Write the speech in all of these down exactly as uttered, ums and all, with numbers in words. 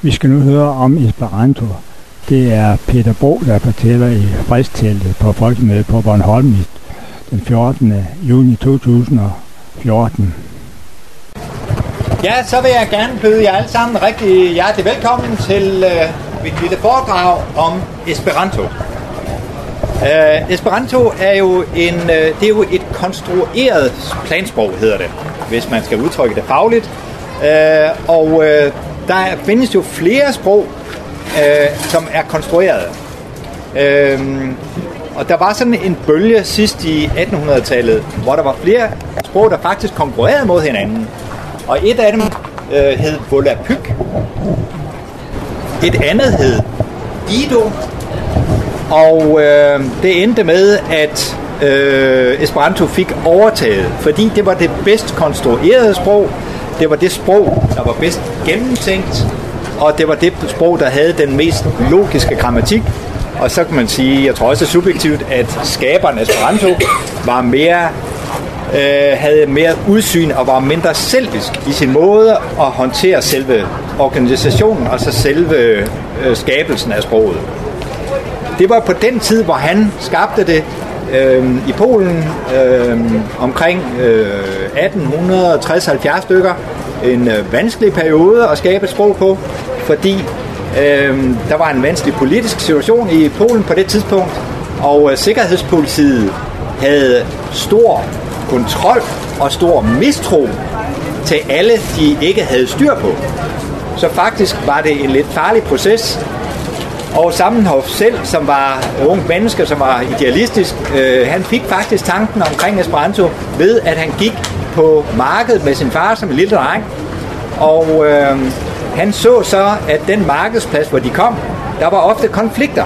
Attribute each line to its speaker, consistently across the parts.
Speaker 1: Vi skal nu høre om Esperanto. Det er Peter Bro, der fortæller i fredsteltet på Folkemødet på Bornholm den fjortende juni to tusind og fjorten.
Speaker 2: Ja, så vil jeg gerne byde jer alle sammen rigtig hjertelig velkommen til øh, mit lille foredrag om Esperanto. Uh, Esperanto er jo en, uh, det er jo et konstrueret plansprog, hedder det, hvis man skal udtrykke det fagligt. Uh, og uh, der findes jo flere sprog, uh, som er konstrueret. Uh, og der var sådan en bølge sidst i attenhundredetallet, hvor der var flere sprog, der faktisk konkurrerede mod hinanden. Og et af dem uh, hed Volapük. Et andet hed Dido. Og øh, det endte med, at øh, Esperanto fik overtaget, fordi det var det bedst konstruerede sprog, det var det sprog, der var bedst gennemtænkt, og det var det sprog, der havde den mest logiske grammatik. Og så kan man sige, jeg tror også subjektivt, at skaberen Esperanto var mere, øh, havde mere udsyn og var mindre selvisk i sin måde at håndtere selve organisationen, og så selve øh, skabelsen af sproget. Det var på den tid, hvor han skabte det øh, i Polen øh, omkring øh, atten tres til halvfjerds stykker. En øh, vanskelig periode at skabe et sprog på, fordi øh, der var en vanskelig politisk situation i Polen på det tidspunkt, og øh, sikkerhedspolitiet havde stor kontrol og stor mistro til alle, de ikke havde styr på. Så faktisk var det en lidt farlig proces. Og Zamenhof selv, som var ung menneske, som var idealistisk, øh, han fik faktisk tanken omkring Esperanto ved, at han gik på markedet med sin far som en lille dreng. Og øh, han så så, at den markedsplads, hvor de kom, der var ofte konflikter.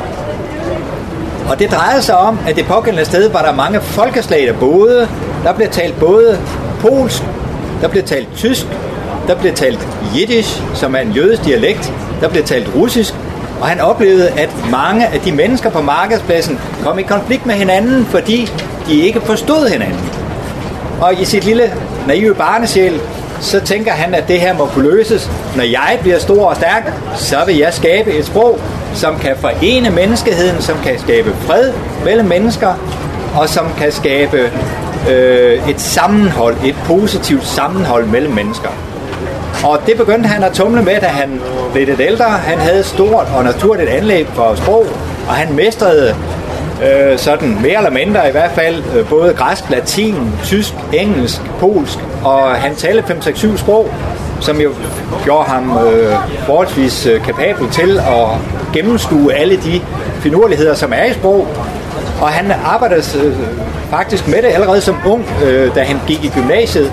Speaker 2: Og det drejede sig om, at det pågældende sted var der mange folkeslag, der boede. Der blev talt både polsk, der blev talt tysk, der blev talt jiddisch, som er en jødisk dialekt, der blev talt russisk. Og han oplevede, at mange af de mennesker på markedspladsen kom i konflikt med hinanden, fordi de ikke forstod hinanden. Og i sit lille naive barnesjæl, så tænker han, at det her må kunne løses. Når jeg bliver stor og stærk, så vil jeg skabe et sprog, som kan forene menneskeheden, som kan skabe fred mellem mennesker, og som kan skabe øh, et sammenhold, et positivt sammenhold mellem mennesker. Og det begyndte han at tumle med, da han blev lidt ældre. Han havde et stort og naturligt anlæg for sprog, og han mestrede øh, sådan mere eller mindre i hvert fald øh, både græsk, latin, tysk, engelsk, polsk, og han talte fem seks syv sprog, som jo gjorde ham øh, forholdsvis øh, kapabel til at gennemskue alle de finurligheder, som er i sprog. Og han arbejdede øh, faktisk med det allerede som ung, øh, da han gik i gymnasiet.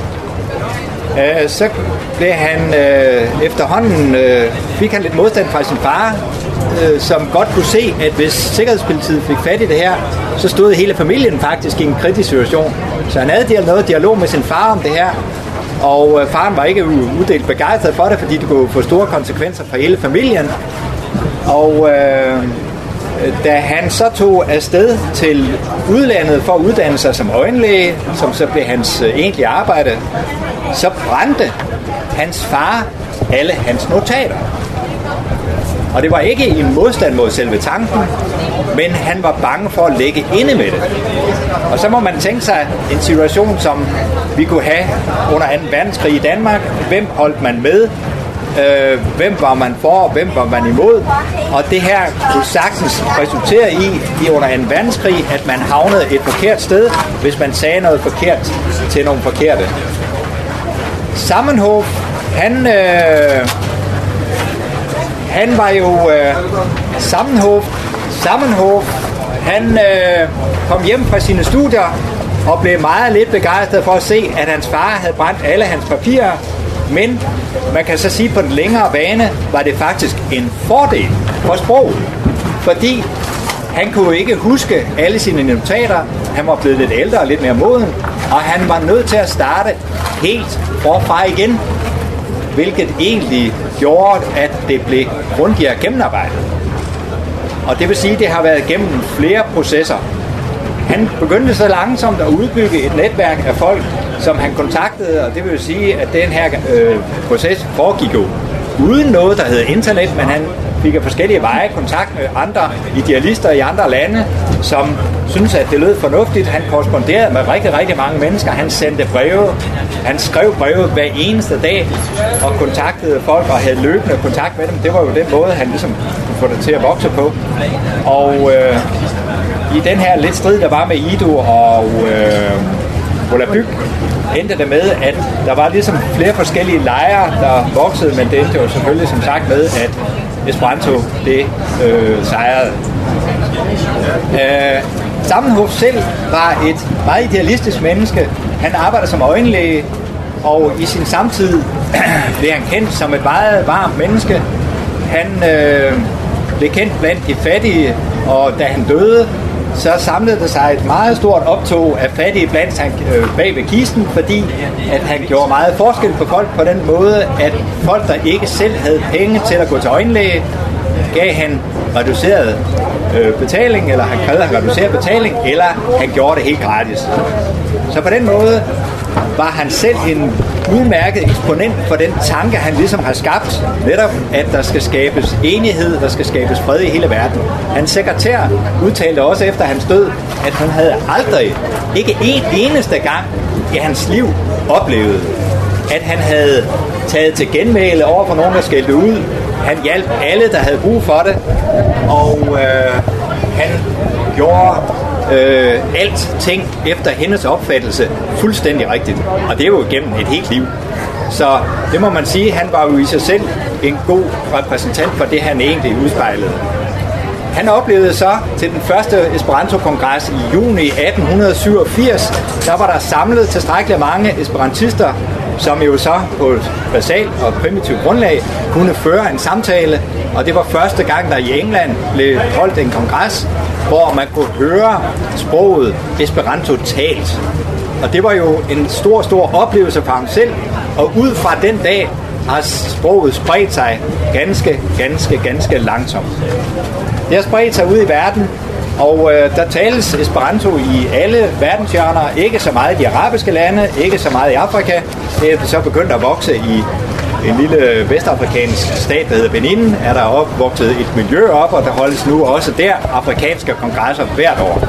Speaker 2: Uh, så blev han uh, efterhånden uh, fik han lidt modstand fra sin far, uh, som godt kunne se, at hvis sikkerhedspolitiet fik fat i det her, så stod hele familien faktisk i en kritisk situation. Så han havde noget dialog med sin far om det her, og uh, faren var ikke uddelt begejstret for det, fordi det kunne få store konsekvenser for hele familien. Og uh, da han så tog afsted til udlandet for at uddanne sig som øjenlæge, som så blev hans uh, egentlige arbejde, så brændte hans far alle hans notater. Og det var ikke i modstand mod selve tanken, men han var bange for at lægge inde med det. Og så må man tænke sig en situation, som vi kunne have under anden verdenskrig i Danmark. Hvem holdt man med? Øh, hvem var man for, og hvem var man imod? Og det her kunne sagtens resultere i, i under anden verdenskrig, at man havnede et forkert sted, hvis man sagde noget forkert til nogle forkerte. Zamenhof, han, øh, han var jo øh, Zamenhof, Zamenhof, han øh, kom hjem fra sine studier og blev meget lidt begejstret for at se, at hans far havde brændt alle hans papirer. Men man kan så sige, at på den længere bane var det faktisk en fordel for sproget, fordi han kunne ikke huske alle sine notater. Han var blevet lidt ældre og lidt mere moden, og han var nødt til at starte helt forfra igen, hvilket egentlig gjorde, at det blev grundigere gennemarbejdet. Og det vil sige, at det har været gennem flere processer. Han begyndte så langsomt at udbygge et netværk af folk, som han kontaktede, og det vil sige, at den her øh, proces foregik jo uden noget, der hedder internet, men han fik af forskellige veje kontakt med andre idealister i andre lande, som synes at det lød fornuftigt. Han korresponderede med rigtig, rigtig mange mennesker. Han sendte breve. Han skrev breve hver eneste dag og kontaktede folk og havde løbende kontakt med dem. Det var jo den måde, han ligesom kunne få det til at vokse på. Og øh, i den her lidt strid, der var med Ido og øh, Volapük, endte det med, at der var ligesom flere forskellige lejre, der voksede, men det endte jo selvfølgelig som sagt med, at Esperanto, det øh, sejrede. Øh, Zamenhof selv var et meget idealistisk menneske. Han arbejder som øjenlæge, og i sin samtid blev han kendt som et meget varmt menneske. Han øh, blev kendt blandt de fattige, og da han døde, så samlede der sig et meget stort optog af fattige blandt han øh, bag ved kisten, fordi at han gjorde meget forskel på folk på den måde, at folk, der ikke selv havde penge til at gå til øjenlæge, gav han reduceret øh, betaling, eller han krævede han reduceret betaling, eller han gjorde det helt gratis. Så på den måde var han selv en udmærket eksponent for den tanke, han ligesom har skabt, netop at der skal skabes enighed, der skal skabes fred i hele verden. Hans sekretær udtalte også efter hans død, at han havde aldrig, ikke en eneste gang i hans liv oplevet, at han havde taget til genmæle over for nogen, der skældte ud. Han hjalp alle, der havde brug for det, og øh, han gjorde øh, alt ting efter hendes opfattelse fuldstændig rigtigt. Og det er jo gennem et helt liv. Så det må man sige, han var jo i sig selv en god repræsentant for det, han egentlig udspejlede. Han oplevede så til den første Esperanto-kongres i juni atten syvogfirs, der var der samlet tilstrækkeligt mange esperantister, som jo så på et basalt og primitivt grundlag kunne føre en samtale, og det var første gang, der i England blev holdt en kongres, hvor man kunne høre sproget Esperanto talt. Og det var jo en stor, stor oplevelse for ham selv, og ud fra den dag har sproget spredt sig ganske, ganske, ganske langsomt. Det har spredt sig ud i verden, og øh, der tales Esperanto i alle verdenshjørner, ikke så meget i de arabiske lande, ikke så meget i Afrika. Det er så begyndt at vokse i en lille vestafrikansk stat, der hedder Benin, er der opvokset et miljø op, og der holdes nu også der afrikanske kongresser hvert år.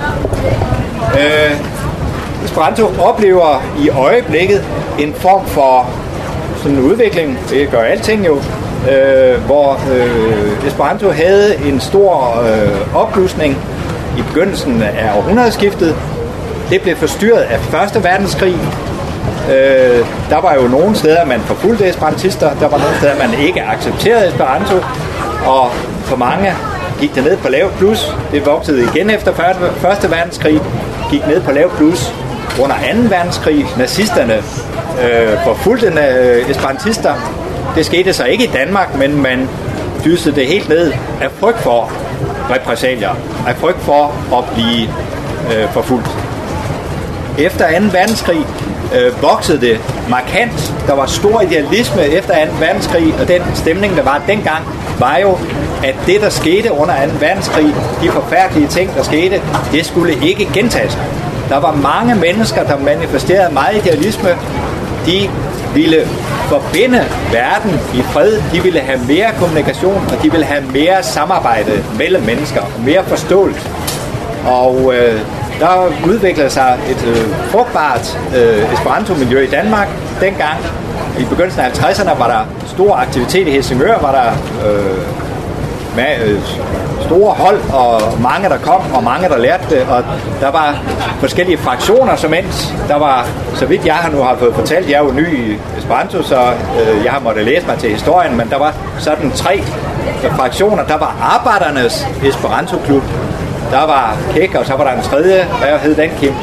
Speaker 2: Øh, Esperanto oplever i øjeblikket en form for sådan en udvikling, det gør alting jo, øh, hvor øh, Esperanto havde en stor øh, opblusning i begyndelsen af århundredeskiftet. Det blev forstyrret af første verdenskrig. Øh, der var jo nogle steder, man forfulgte esperantister, der var nogle steder, man ikke accepterede Esperanto, og for mange gik det ned på lav plus. Det voksede igen efter første verdenskrig, gik ned på lav plus under anden verdenskrig. Nazisterne øh, forfulgte øh, esperantister. Det skete så ikke i Danmark, men man dysede det helt ned af frygt for repressalier, af frygt for at blive øh, forfulgt. Efter anden verdenskrig øh, voksede det markant. Der var stor idealisme efter anden verdenskrig, og den stemning, der var dengang, var jo, at det, der skete under anden verdenskrig, de forfærdelige ting, der skete, det skulle ikke gentage sig. Der var mange mennesker, der manifesterede meget idealisme. De ville forbinde verden i fred, de ville have mere kommunikation, og de ville have mere samarbejde mellem mennesker, mere forståelse. Og øh, der udviklede sig et øh, frugtbart øh, Esperanto-miljø i Danmark. Dengang, i begyndelsen af halvtredserne, var der stor aktivitet i Helsingør, var der øh, med, øh, store hold, og mange, der kom, og mange, der lærte det, og der var forskellige fraktioner, som endte. Der var, så vidt jeg har nu har fået fortalt, jeg er jo ny i Esperanto, så øh, jeg har måttet læse mig til historien, men der var sådan tre fraktioner. Der var Arbejdernes Esperanto-klub, der var Kæk, og så var der en tredje, hvad hed den, Kim?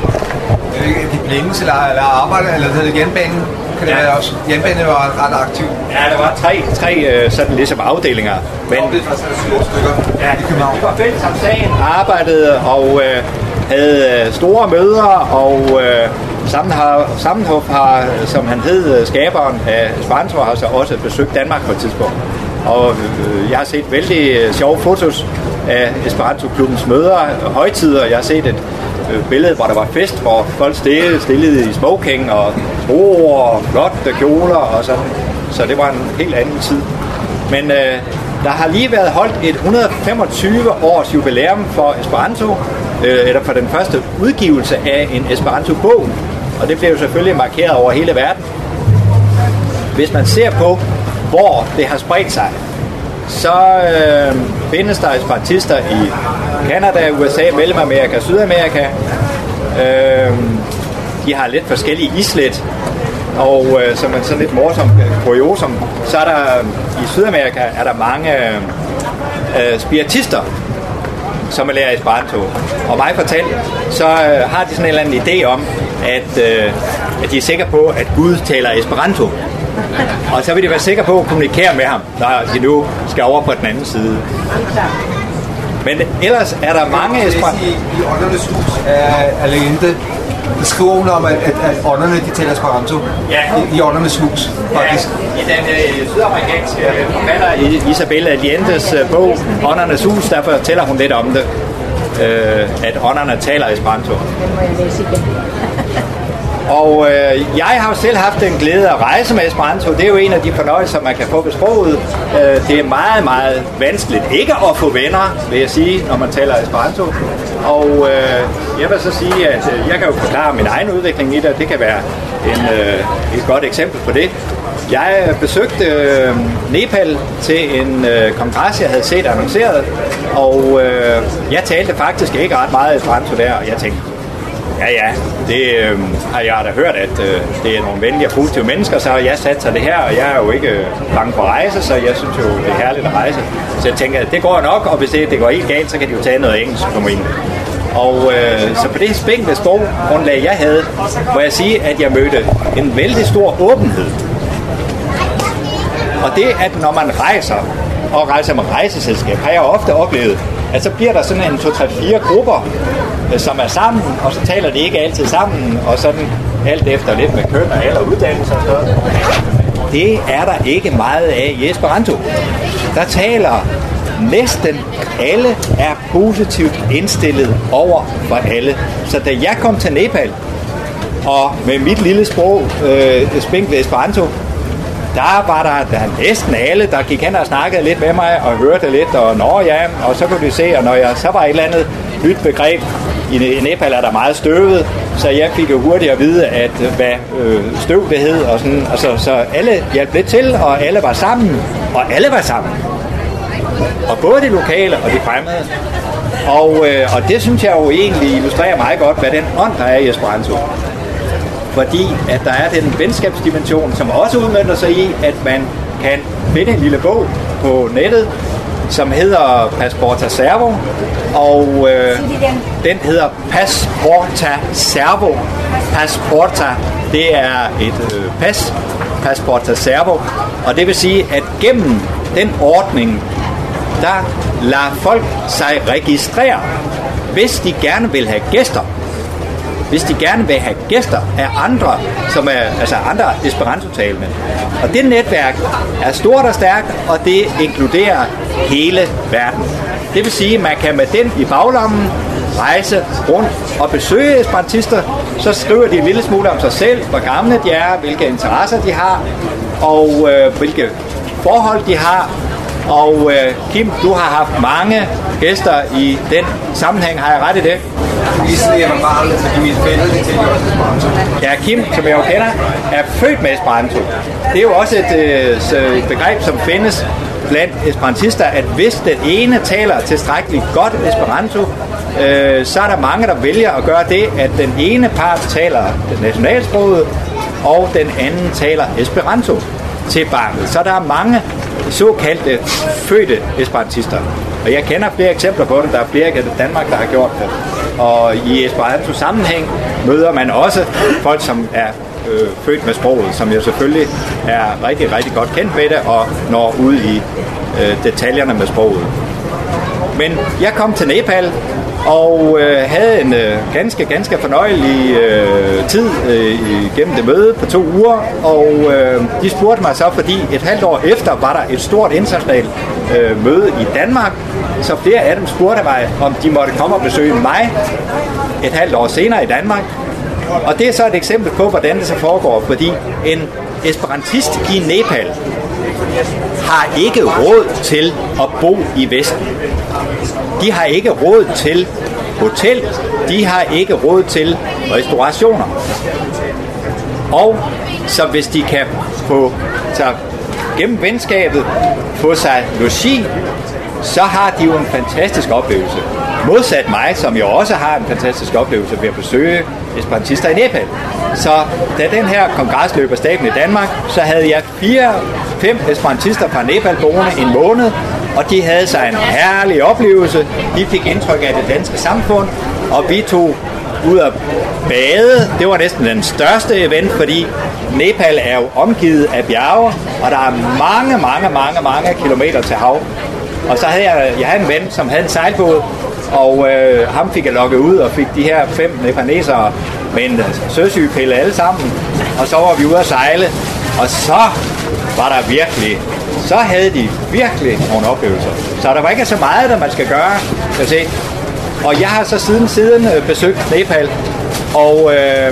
Speaker 3: De Blinges, eller, eller Arbejder, eller hed det Jernbanen? Kan det ja. være også? Jernbanen var ret aktiv.
Speaker 2: Ja, der var tre, tre sådan ligesom afdelinger. Men
Speaker 3: det var faktisk stykker
Speaker 2: ja,
Speaker 3: i København.
Speaker 2: Det var fælles om sagen, arbejdede og øh, havde store møder, og øh, Zamenhof har, som han hed, skaberen af Esperanto, har så også besøgt Danmark på et tidspunkt. Og øh, jeg har set vældig sjove fotos af Esperanto-klubbens møder, højtider. Jeg har set et øh, billede, hvor der var fest, hvor folk stillede, stillede i smoking og skruer og flotte kjoler og sådan. Så det var en helt anden tid. Men øh, der har lige været holdt et et hundrede og femogtyve års jubilæum for Esperanto, øh, eller for den første udgivelse af en Esperanto-bog, og det blev jo selvfølgelig markeret over hele verden. Hvis man ser på, hvor det har spredt sig, så øh, findes der esperantister i Canada, U S A, Mellemamerika og Sydamerika. Øh, de har lidt forskellige islet, og øh, som er sådan lidt morsomt kuriosum, så er der i Sydamerika er der mange øh, spiritister, som lærer Esperanto. Og mig fortalt, så øh, har de sådan en eller anden idé om, at, øh, at de er sikre på, at Gud taler Esperanto. Og så vil de være sikre på at kommunikere med ham, når de nu skal over på den anden side. Men ellers er der mange Esperanto.
Speaker 3: I, i Åndernes Hus er, er legende. Der skriver hun om, at, at, at ånderne de taler Esperanto. Ja. I, i Åndernes Hus, faktisk.
Speaker 2: Ja, i den øh, sydamerikanske forfatter Isabel Allientes øh, bog, Åndernes Hus, der fortæller hun lidt om det. Øh, at ånderne taler Esperanto. Og øh, jeg har jo selv haft den glæde at rejse med Esperanto. Det er jo en af de fornøjelser, man kan få ved sproget. Øh, det er meget, meget vanskeligt ikke at få venner, vil jeg sige, når man taler Esperanto. Og øh, jeg vil så sige, at øh, jeg kan jo forklare min egen udvikling i det. Det kan være en, øh, et godt eksempel på det. Jeg besøgte øh, Nepal til en øh, kongres, jeg havde set annonceret. Og øh, jeg talte faktisk ikke ret meget Esperanto der, og jeg tænkte, ja, ja, det øh, har jeg da hørt, at øh, det er nogle venlige og positive mennesker, så jeg satte sig det her, og jeg er jo ikke bange for at rejse, så jeg synes jo, det er herligt at rejse. Så jeg tænker, at det går nok, og hvis det, det går helt galt, så kan de jo tage noget engelsk for mig. Og øh, så på det spinkle sproggrundlag, jeg havde, må jeg sige, at jeg mødte en vældig stor åbenhed. Og det, at når man rejser, og rejser med rejseselskab, har jeg ofte oplevet, at så bliver der sådan en to tre fire grupper, som er sammen, og så taler de ikke altid sammen, og sådan alt efter lidt med køn og alder uddannelse og sådan. Det er der ikke meget af i Esperanto. Der taler næsten alle er positivt indstillet over for alle. Så da jeg kom til Nepal, og med mit lille sprog, øh, spinkle Esperanto, der var der, der næsten alle, der gik hen og snakkede lidt med mig, og hørte lidt, og nå ja, og så kunne de se, og når jeg så var et eller andet nyt begreb, i Nepal er der meget støvet, så jeg fik jo hurtigt at vide, at hvad øh, støv det hed, og sådan, og så, så alle hjalp lidt til, og alle var sammen, og alle var sammen. Og både de lokale og de fremmede. Og, øh, og det synes jeg jo egentlig illustrerer meget godt, hvad den ånd, der er i Esperanto. Fordi at der er den venskabsdimension, som også udmønter sig i, at man kan finde en lille bog på nettet, som hedder Passporta Servo, og øh, den hedder Passporta Servo. Passporta, det er et øh, pas, Passporta Servo, og det vil sige, at gennem den ordning, der lader folk sig registrere, hvis de gerne vil have gæster. Hvis de gerne vil have gæster af andre, som er altså andre Esperanto-talende. Og det netværk er stort og stærkt, og det inkluderer hele verden. Det vil sige, at man kan med den i baglommen rejse rundt og besøge esperantister. Så skriver de en lille smule om sig selv, hvor gamle de er, hvilke interesser de har, og øh, hvilke forhold de har. Og øh, Kim, du har haft mange gæster i den sammenhæng. Har jeg ret i det? Ja, Kim, som jeg jo kender, er født med Esperanto. Det er jo også et, øh, et begreb, som findes blandt esperantister, at hvis den ene taler tilstrækkeligt godt Esperanto, øh, så er der mange, der vælger at gøre det, at den ene part taler nationalsproget, og den anden taler Esperanto til barnet. Så der er mange såkaldte fødte esperantister. Og jeg kender flere eksempler på det. Der er flere i Danmark, der har gjort det. Og i Esperanto sammenhæng møder man også folk, som er øh, født med sproget, som jo selvfølgelig er rigtig, rigtig godt kendt med det og når ud i øh, detaljerne med sproget. Men jeg kom til Nepal og øh, havde en øh, ganske, ganske fornøjelig øh, tid øh, gennem det møde på to uger, og øh, de spurgte mig så, fordi et halvt år efter var der et stort internationalt øh, møde i Danmark, så flere af dem spurgte mig, om de måtte komme og besøge mig et halvt år senere i Danmark. Og det er så et eksempel på, hvordan det så foregår, fordi en esperantist i Nepal har ikke råd til at bo i Vesten. De har ikke råd til hotel. De har ikke råd til restaurationer. Og så hvis de kan få så gennem venskabet få sig logi, så har de jo en fantastisk oplevelse. Modsat mig, som jo også har en fantastisk oplevelse ved at besøge esperantister i Nepal. Så da den her kongres løb af staben i Danmark, så havde jeg fire, fem esperantister fra Nepal boende en måned, og de havde sig en herlig oplevelse. De fik indtryk af det danske samfund, og vi tog ud at bade. Det var næsten den største event, fordi Nepal er jo omgivet af bjerge, og der er mange, mange, mange, mange kilometer til hav. Og så havde jeg, jeg havde en ven, som havde en sejlbåd, og øh, ham fik jeg lokket ud og fik de her fem nepalesere med en søsygepille alle sammen. Og så var vi ude at sejle, og så var der virkelig, så havde de virkelig nogle oplevelser. Så der var ikke så meget, der man skal gøre. Jeg se. Og jeg har så siden siden besøgt Nepal, og øh,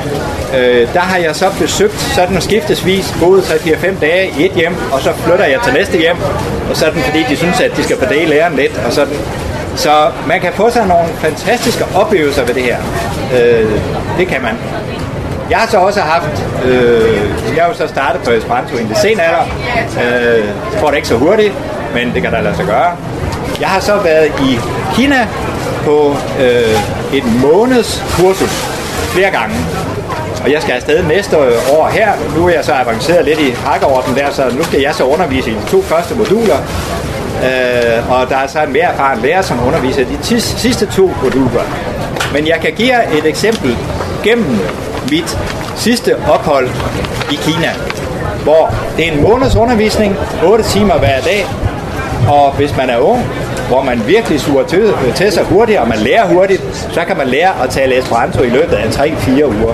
Speaker 2: øh, der har jeg så besøgt sådan skiftesvis, både tre fire fem dage i et hjem, og så flytter jeg til næste hjem, og sådan fordi de synes, at de skal fordele læren lidt, og sådan. Så man kan få sig nogle fantastiske oplevelser ved det her. Øh, det kan man. Jeg har så også haft, øh, jeg har jo så startet på Esperanto i en lidt sen alder, øh, jeg tror det ikke så hurtigt, men det kan da lade sig gøre. Jeg har så været i Kina på øh, et måneds kursus flere gange, og jeg skal afsted næste år her. Nu er jeg så avanceret lidt i rækkeorden der, så nu skal jeg så undervise i de to første moduler, øh, og der er så en mere erfaren lærer, som underviser de tis, sidste to moduler. Men jeg kan give jer et eksempel gennem mit sidste ophold i Kina, hvor det er en måneds undervisning, otte timer hver dag, og hvis man er ung, hvor man virkelig suger til, til sig hurtigt, og man lærer hurtigt, så kan man lære at tale Esperanto i løbet af tre fire uger.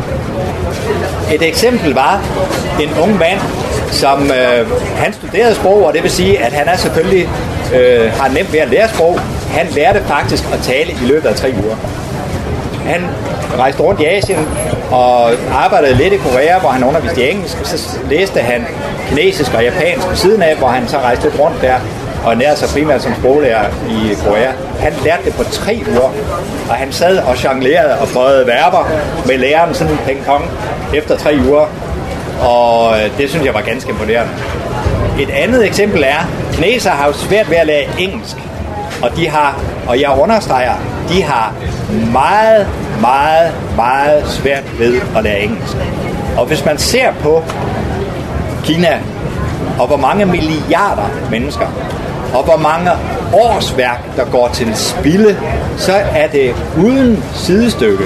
Speaker 2: Et eksempel var en ung mand, som øh, han studerede sprog, og det vil sige, at han er selvfølgelig øh, har nemt ved at lære sprog. Han lærte faktisk at tale i løbet af tre uger. Han rejste rundt i Asien og arbejdede lidt i Korea, hvor han underviste i engelsk, og så læste han kinesisk og japansk på siden af, hvor han så rejste lidt rundt der og nærede sig primært som sproglærer i Korea. Han lærte det på tre uger, og han sad og jonglerede og bøjede verber med læreren sådan en ping-pong efter tre uger, og det synes jeg var ganske imponerende. Et andet eksempel er, at kinesere har jo svært ved at lære engelsk, og de har, og jeg understreger, de har meget, meget, meget svært ved at lære engelsk. Og hvis man ser på Kina, og hvor mange milliarder mennesker, og hvor mange årsværk, der går til spilde, så er det uden sidestykke.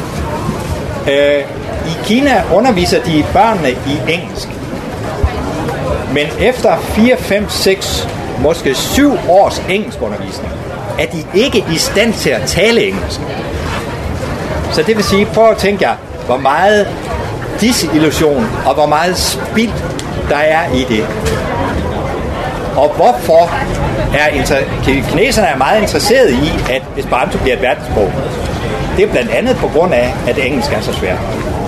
Speaker 2: Øh, I Kina underviser de børnene i engelsk. Men efter fire, fem, seks, måske syv års engelskundervisning, er de ikke i stand til at tale engelsk. Så det vil sige, prøv at tænke jer, hvor meget disillusion og hvor meget spild der er i det. Og hvorfor er inter- kineserne er meget interesserede i, at Esperanto bliver et verdenssprog. Det er blandt andet på grund af, at engelsk er så svært.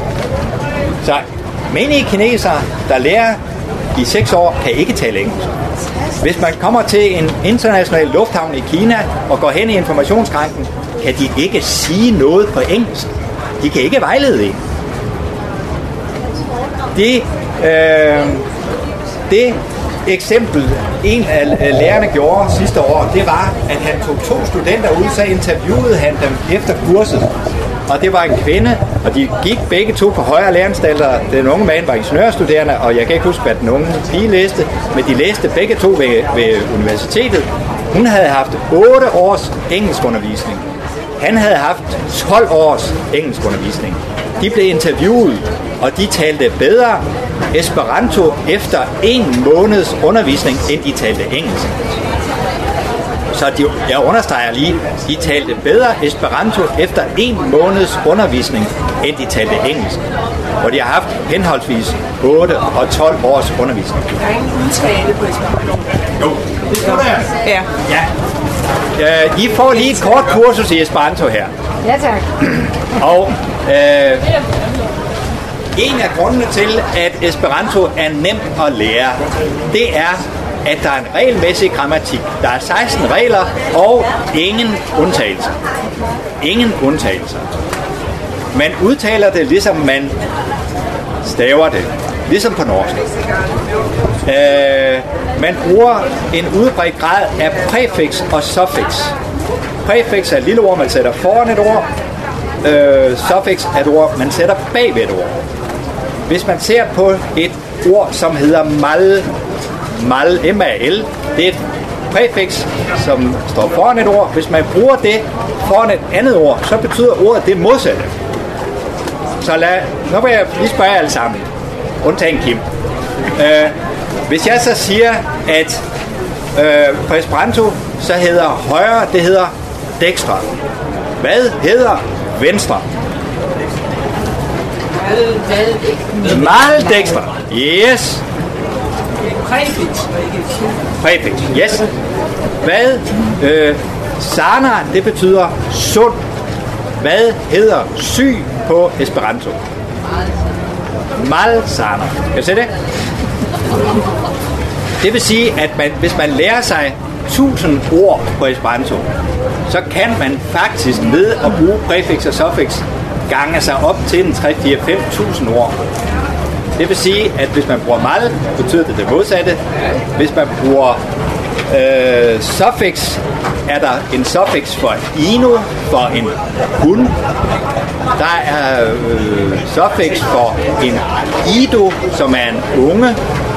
Speaker 2: Så menige kinesere, der lærer i seks år, kan ikke tale engelsk. Hvis man kommer til en international lufthavn i Kina og går hen i informationsskranken, kan de ikke sige noget på engelsk. De kan ikke vejlede en. Det, øh, det eksempel, en af lærerne gjorde sidste år, det var, at han tog to studenter ud, så interviewede han dem efter kurset. Og det var en kvinde, og de gik begge to på højere læreanstalter. Den unge mand var ingeniørstuderende, og jeg kan ikke huske, hvad den unge pige læste, men de læste begge to ved, ved universitetet. Hun havde haft otte års engelskundervisning. Han havde haft tolv års engelskundervisning. De blev interviewet, og de talte bedre Esperanto efter en måneds undervisning, end de talte engelsk. Så de, jeg understreger lige, de talte bedre Esperanto efter en måneds undervisning, end de talte engelsk. Og de har haft henholdsvis otte og tolv års undervisning.
Speaker 4: Der er ingen udtale på Esperanto.
Speaker 2: Jo, det skal der.
Speaker 4: Ja.
Speaker 2: Ja. Uh, I får lige et kort kursus i Esperanto her.
Speaker 4: Ja, tak.
Speaker 2: Og uh, en af grundene til, at Esperanto er nemt at lære, det er, at der er en regelmæssig grammatik. Der er seksten regler og ingen undtagelser. Ingen undtagelser. Man udtaler det, ligesom man staver det. Ligesom på norsk. Øh, man bruger en udbredt grad af præfiks og suffix. Præfiks er et lille ord, man sætter foran et ord. Øh, suffix er et ord, man sætter bag ved et ord. Hvis man ser på et ord, som hedder mal, mal, M A L, det er et præfiks, som står foran et ord. Hvis man bruger det foran et andet ord, så betyder ordet det modsatte. Så lad, nu vil jeg lige spørge jer alle sammen, undtagen Kim. Øh, hvis jeg så siger, at øh, på Esperanto, så hedder højre, det hedder dextra. Hvad hedder venstre? Maldextra. Yes.
Speaker 4: Præfiks.
Speaker 2: Præfiks. Yes. Hvad? Øh, sana, det betyder sund. Hvad hedder syg på Esperanto? Malsana. Kan du se det? Det vil sige, at man, hvis man lærer sig tusind ord på Esperanto, så kan man faktisk ved at bruge præfiks og suffix gange sig op til en tre, fire, fem tusind ord. Det vil sige, at hvis man bruger mal, betyder det det modsatte. Hvis man bruger øh, suffix, er der en suffix for ino, for en hund. Der er øh, suffix for en ido, som er en unge.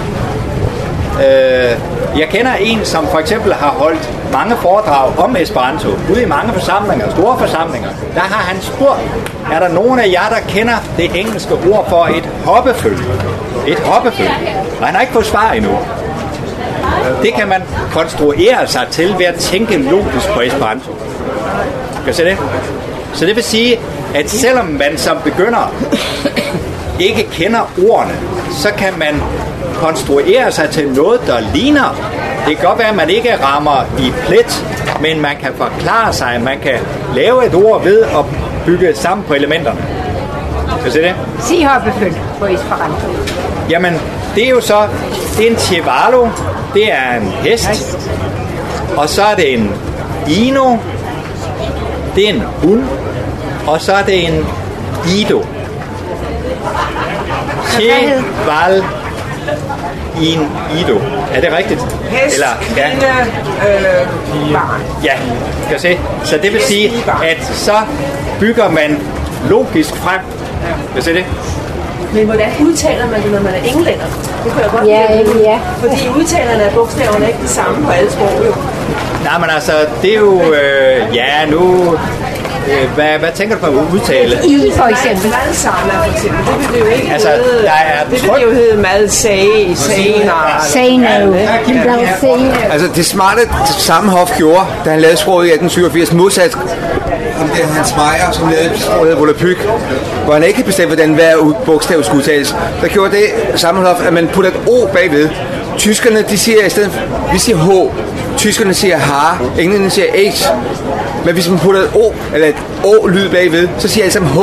Speaker 2: Øh, jeg kender en, som for eksempel har holdt mange foredrag om Esperanto, ude i mange forsamlinger, store forsamlinger. Der har han spurgt, er der nogen af jer, der kender det engelske ord for et hoppefølge? Et hoppefølge. Og han har ikke fået svar endnu. Det kan man konstruere sig til ved at tænke logisk på Esperanto. Kan du se det? Så det vil sige, at selvom man som begynder ikke kender ordene, så kan man konstruere sig til noget, der ligner. Det kan godt være, at man ikke rammer i plet, men man kan forklare sig, at man kan lave et ord ved at bygge sammen på elementerne. Kan du se det?
Speaker 5: Sig hoppefølge på Esperanto.
Speaker 2: Jamen, det er jo så, det er en chevalo, det er en hest, og så er det en ino, det er en hund, og så er det en ido. Cheval in ido. Er det rigtigt?
Speaker 4: Hest,
Speaker 2: eller ja.
Speaker 4: kvinde, øh, barn.
Speaker 2: Ja, skal jeg se. Så det vil sige, at så bygger man logisk frem. Vil se det?
Speaker 4: Men hvordan udtaler man det, når man er englænder? Det kunne jeg godt
Speaker 5: Ja,
Speaker 4: lide.
Speaker 5: ja.
Speaker 4: Fordi udtalerne af bogstaverne er ikke det samme på alle sprog, jo.
Speaker 2: Nej, men altså, det er jo... Øh, ja, nu... Øh, hvad, hvad tænker du på at udtale?
Speaker 5: I for eksempel.
Speaker 4: Malsana for eksempel, det ville det jo ikke
Speaker 2: Altså,
Speaker 4: hedde...
Speaker 2: der er
Speaker 4: det ville det jo hedde malsage, senar.
Speaker 5: Say no.
Speaker 3: Altså det smarte Zamenhof gjorde, da han lavede sproget i atten syvogfirs, modsat om det er Hans Meyer, som lavede sproget Volapyk, hvor han ikke bestemte, hvordan hver bogstav skulle udtales. Der gjorde det Zamenhof, at man putter et O bagved. Tyskerne, de siger i stedet, vi siger H, tyskerne siger har, englænderne siger H. Men hvis man putter et O, eller et O-lyd bagved, så siger alle sammen H.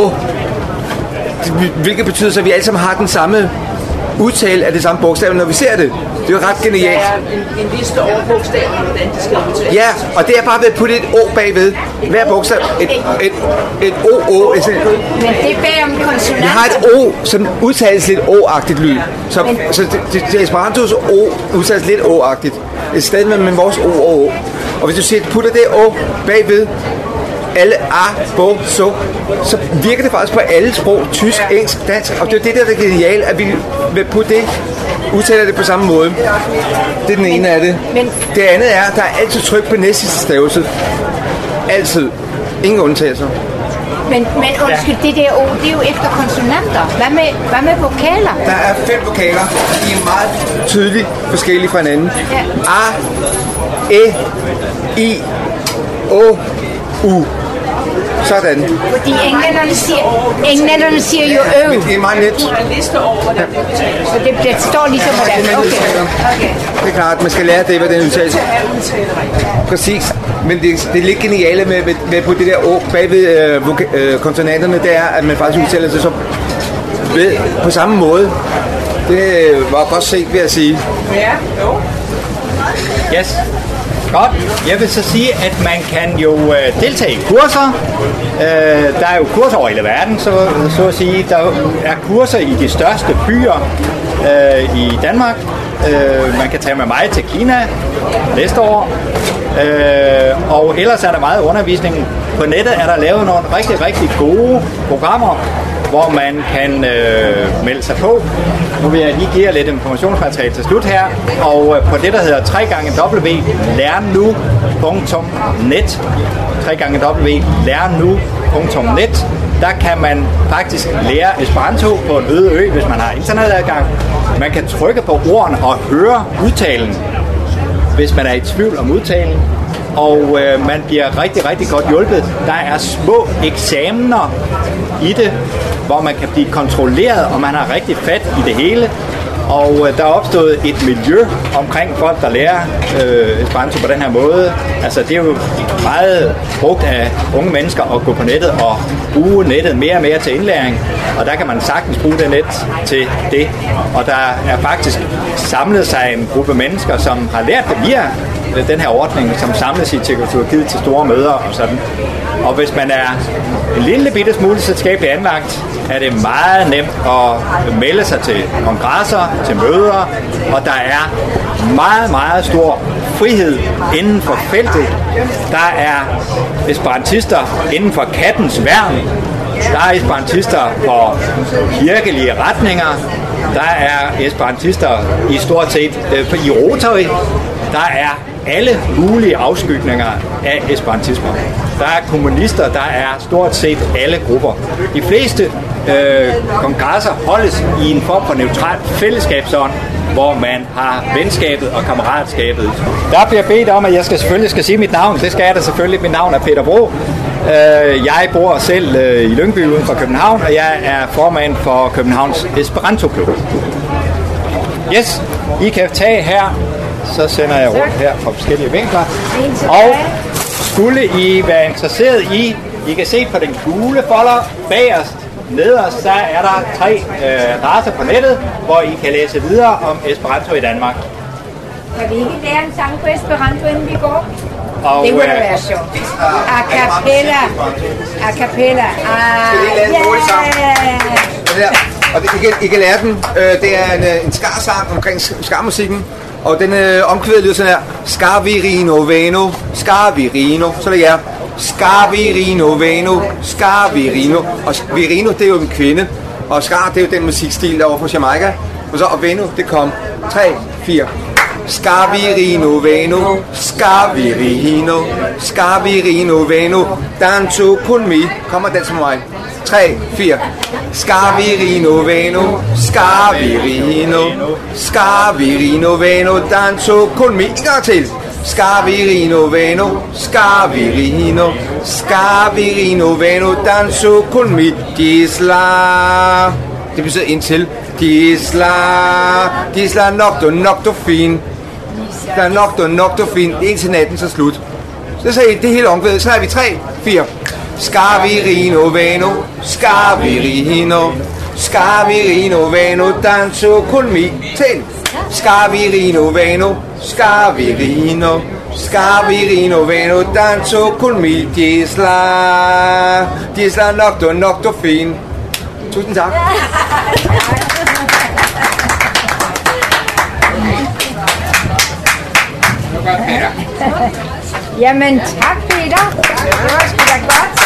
Speaker 3: Hvilket betyder så, at vi alle sammen har den samme udtale af det samme bogstav, når vi ser det. Det er jo ret genialt.
Speaker 4: Der er en, en liste over bogstaver, hvordan de skal udtales.
Speaker 3: Ja, og det er bare ved at putte et O bagved. Hver bogstav, et, et, et O, O. Et,
Speaker 5: Men det beder om konsonanter.
Speaker 3: vi har et O, som udtales lidt O-agtigt lyd. Så, så det, det, det Esperantos O udtales lidt O-agtigt. Et sted med vores O og O. Og hvis du siger, putter det O bagved, alle a, bo, så, så virker det faktisk på alle sprog, tysk, engelsk, dansk, og det er det, der er genialt, at vi vil putte det, udtaler det på samme måde. Det er den ene af det. Det andet er, at der er altid tryk på næste stavelse. Altid. Ingen undtagelser.
Speaker 5: Men, men undskyld, det der O, det er jo efter konsonanter. Hvad med, hvad med vokaler?
Speaker 3: Der er fem vokaler, de er meget tydeligt forskellige fra hinanden.
Speaker 5: Ja.
Speaker 3: A, E, I, O, U. Sådan.
Speaker 5: Fordi englænderne siger, englænderne siger jo øv.
Speaker 3: Men det er meget let.
Speaker 4: Du har en liste over, hvordan det udtales.
Speaker 5: Så det, det står ligesom hvordan. Okay. Okay.
Speaker 3: Det er klart, man skal lære det, hvad den udtalelse. Præcis. Men det, det er lidt geniale med, med, med på det der O bagved øh, voka- øh, konsonanterne, det er, at man faktisk udtaler sig så ved, på samme måde. Det var godt set, vil jeg sige.
Speaker 4: Ja, jo.
Speaker 2: Yes. Godt. Jeg vil så sige, at man kan jo øh, deltage i kurser. Øh, der er jo kurser over hele verden, så, så at sige. Der er kurser i de største byer øh, i Danmark. Øh, man kan tage med mig til Kina næste år. Øh, og ellers er der meget undervisning. På nettet er der lavet nogle rigtig, rigtig gode programmer, hvor man kan øh, melde sig på. Nu vil jeg lige give jer lidt informationsmateriale til slut her. Og øh, på det, der hedder tre gange w punktum lær nu punktum net tre gange w punktum lær nu punktum net, der kan man faktisk lære Esperanto på en øde ø, hvis man har internetadgang. Man kan trykke på ordene og høre udtalen, hvis man er i tvivl om udtalen. Og øh, man bliver rigtig, rigtig godt hjulpet. Der er små eksamener i det, hvor man kan blive kontrolleret, og man har rigtig fat i det hele. Og øh, der er opstået et miljø omkring folk, der lærer øh, Esperanto på den her måde. Altså det er jo meget brugt af unge mennesker at gå på nettet og bruge nettet mere og mere til indlæring. Og der kan man sagtens bruge det net til det. Og der er faktisk samlet sig en gruppe mennesker, som har lært det via den her ordning, som samles i Tjekkoslovakiet til store møder og sådan. Og hvis man er en lille bitte smule selskabeligt anlagt, er det meget nemt at melde sig til kongresser, til møder, og der er meget, meget stor frihed inden for feltet. Der er esperantister inden for kattens værn. Der er esperantister for kirkelige retninger. Der er esperantister i stort set øh, i Rotary. Der er alle mulige afskygninger af esperantisme. Der er kommunister, der er stort set alle grupper. De fleste øh, kongresser holdes i en form for neutral fællesskabsånd, hvor man har venskabet og kammeratskabet. Der bliver bedt om, at jeg skal selvfølgelig skal sige mit navn. Det skal jeg da selvfølgelig. Mit navn er Peter Bro. Jeg bor selv i Lyngby uden for København, og jeg er formand for Københavns Esperanto-klub. Yes, I kan tage her, så sender jeg rundt her fra forskellige vinkler. Og skulle I være interesseret i, I kan se på den gule folder bagerst, nederst, så er der tre øh, adresser på nettet, hvor I kan læse videre om Esperanto i Danmark.
Speaker 5: Kan vi ikke lære en sang på Esperanto, inden vi går?
Speaker 2: Og,
Speaker 5: det kunne øh, være sjovt. A cappella. A cappella. Ah,
Speaker 3: yeah. Og det, I, kan, I kan lære den. Det er en, en skar-sang omkring skarmusikken. Og den øh, omkvædet lyder sådan her. Scarvirino veno, scarvirino. Så er det jer. Scarvirino veno, scarvirino. Og virino, det er jo en kvinde. Og scar, det er jo den musikstil derovre fra Jamaica. Og så og veno, det kom. tre, fire. Scarvirino veno, scarvirino, scarvirino veno, danzo con mi. Kom og dans med mig. tre, fire. Scarvirino veno, scarvirino, scarvirino veno, danzo con mi. En gang til. Scarvirino veno, scarvirino, scarvirino veno, danzo con mi. Gisla. Det betyder indtil. Gisla, Gisla nocto, nocto fin. Der er nocto, nocto fin. Indtil natten, så slut. Så sagde I det hele omkvædet. Så er vi tre, fire. Scarvirino veno, scarvirino, scarvirino veno, danzo con mi. Til. Scarvirino veno, scarvirino, scarvirino veno, danzo con mi. Gisla, Gisla nocto, nocto fin. Tusind tak.
Speaker 5: Jamen tak, Peter. Det var sgu da godt.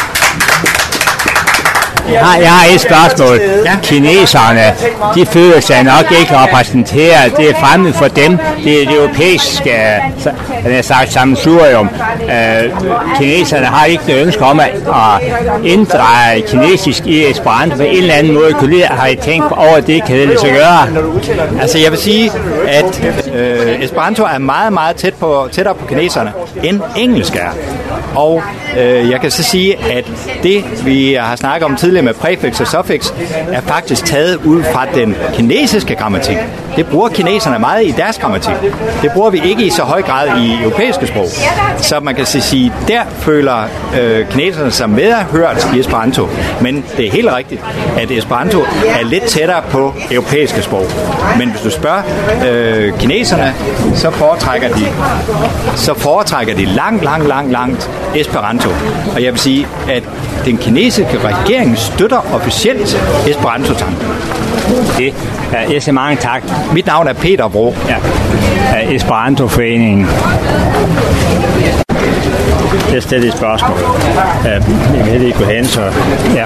Speaker 1: Jeg har, jeg har et spørgsmål. Ja. Kineserne, de føler sig nok ikke repræsenteret. Det er fremmed for dem. Det er det europæiske uh, sagt, sammensurium. Uh, kineserne har ikke noget ønske om at, at inddrage kinesisk i Esperanto på en eller anden måde. Har I tænkt over det? Kan det lade sig gøre?
Speaker 2: Altså jeg vil sige, at uh, Esperanto er meget, meget tæt på, tættere på kineserne, end engelsk er. Og uh, jeg kan så sige, at det vi har snakket om tidligere med præfiks og suffix, er faktisk taget ud fra den kinesiske grammatik. Det bruger kineserne meget i deres grammatik. Det bruger vi ikke i så høj grad i europæiske sprog. Så man kan sige, der føler øh, kineserne sig medhørt i Esperanto. Men det er helt rigtigt, at Esperanto er lidt tættere på europæiske sprog. Men hvis du spørger øh, kineserne, kineserne, så foretrækker de, så foretrækker de langt, langt, langt, langt Esperanto. Og jeg vil sige, at den kinesiske regering støtter officielt Esperanto-tanken.
Speaker 1: Det er så mange tak.
Speaker 2: Mit navn er Peter Bro.
Speaker 1: Ja. Af Esperanto-foreningen. Jeg stiller et spørgsmål. Jeg kan heller ikke gå hen, så... Ja.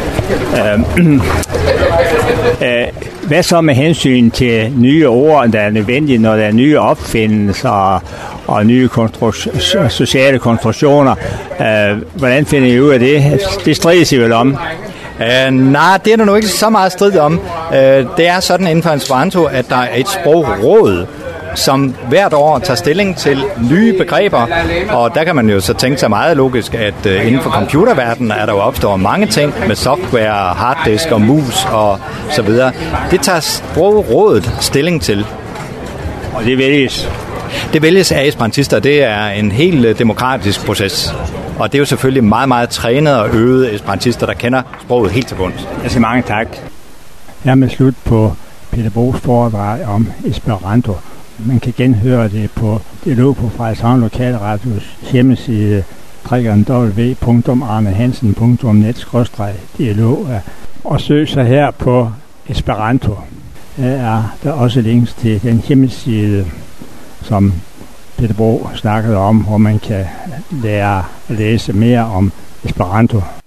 Speaker 1: Hvad så med hensyn til nye ord, der er nødvendige, når der er nye opfindelser og, og nye konstru- sociale konstruktioner? Hvordan finder I ud af det? Det strider sig vel om?
Speaker 2: Uh, nej, det er der nu ikke så meget strid om. Uh, det er sådan inden for Esperanto, at der er et sprogråd, som hvert år tager stilling til nye begreber, og der kan man jo så tænke sig meget logisk, at uh, inden for computerverdenen er der jo opstået mange ting med software, harddisk og mus og så videre. Det tager sprogrådet stilling til.
Speaker 1: Og det vælges?
Speaker 2: Det vælges af esperantister. Det er en helt demokratisk proces. Og det er jo selvfølgelig meget, meget trænede og øvede esperantister, der kender sproget helt til bunds.
Speaker 1: Jeg siger mange tak. Jeg er med slut på Peter Bos foredrag om Esperanto. Man kan genhøre det på Dialog på Frederikshavn Lokalradios hjemmeside w w w punktum arnehansen punktum net skråstreg dialog og søg så her på Esperanto. Der er der også links til den hjemmeside, som Peter Bro snakkede om, hvor man kan lære at læse mere om Esperanto